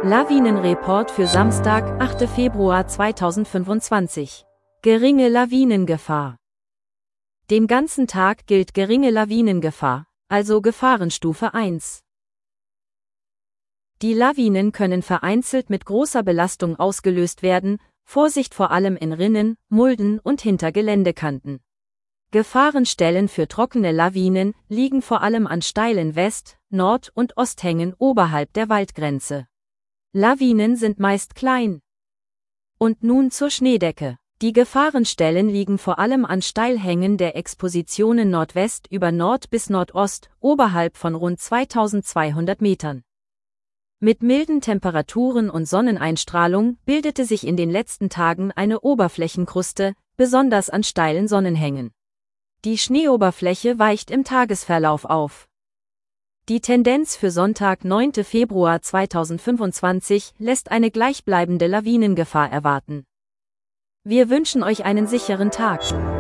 Lawinenreport für Samstag, 8. Februar 2025. Geringe Lawinengefahr. Den ganzen Tag gilt geringe Lawinengefahr, also Gefahrenstufe 1. Die Lawinen können vereinzelt mit großer Belastung ausgelöst werden, Vorsicht vor allem in Rinnen, Mulden und hinter Geländekanten. Gefahrenstellen für trockene Lawinen liegen vor allem an steilen West-, Nord- und Osthängen oberhalb der Waldgrenze. Lawinen sind meist klein. Und nun zur Schneedecke. Die Gefahrenstellen liegen vor allem an Steilhängen der Expositionen Nordwest über Nord bis Nordost, oberhalb von rund 2200 Metern. Mit milden Temperaturen und Sonneneinstrahlung bildete sich in den letzten Tagen eine Oberflächenkruste, besonders an steilen Sonnenhängen. Die Schneeoberfläche weicht im Tagesverlauf auf. Die Tendenz für Sonntag, 9. Februar 2025, lässt eine gleichbleibende Lawinengefahr erwarten. Wir wünschen euch einen sicheren Tag.